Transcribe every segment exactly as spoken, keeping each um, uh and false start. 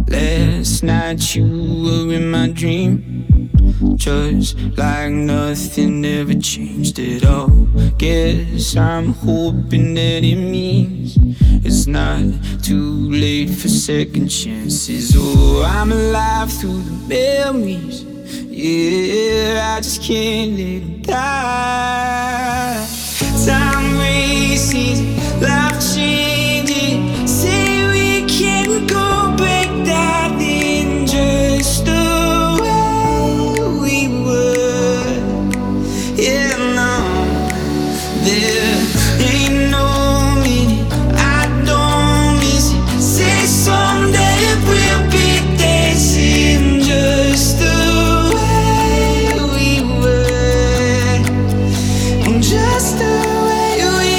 Last night you were in my dream, just like nothing ever changed at all. Guess I'm hoping that it means it's not too late for second chances. Oh, I'm alive through the memories. Yeah, I just can't let them die. Time races, life changing. Say we can go back, darling, just the way we were. Yeah, no, there ain't no meaning, I don't miss it. Say someday we'll be dancing just the way we were, just the way we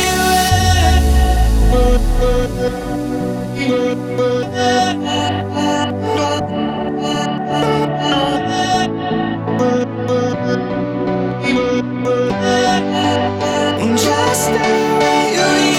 were, just the way we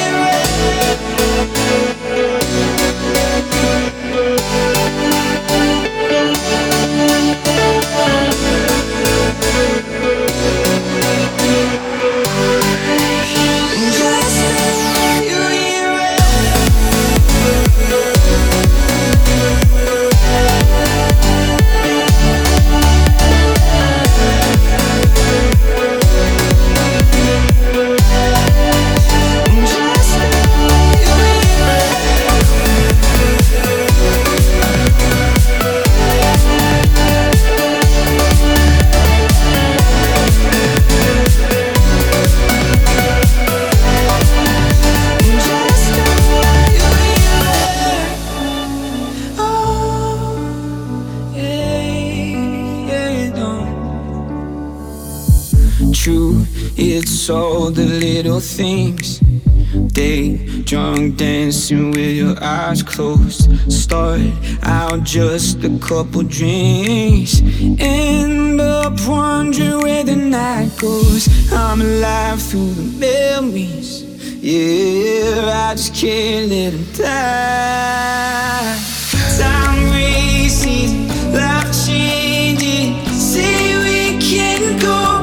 true, it's all the little things. Day drunk, dancing with your eyes closed. Start out just a couple drinks, end up wondering where the night goes. I'm alive through the memories. Yeah, I just can't let them die. Time races, life changing. Say we can go